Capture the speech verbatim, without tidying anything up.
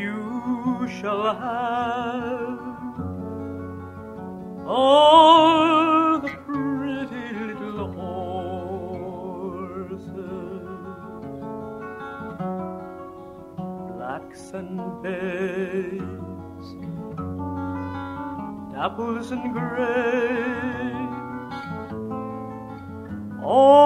you shall have all the pretty little horses, blacks and bays, dapples and grays, all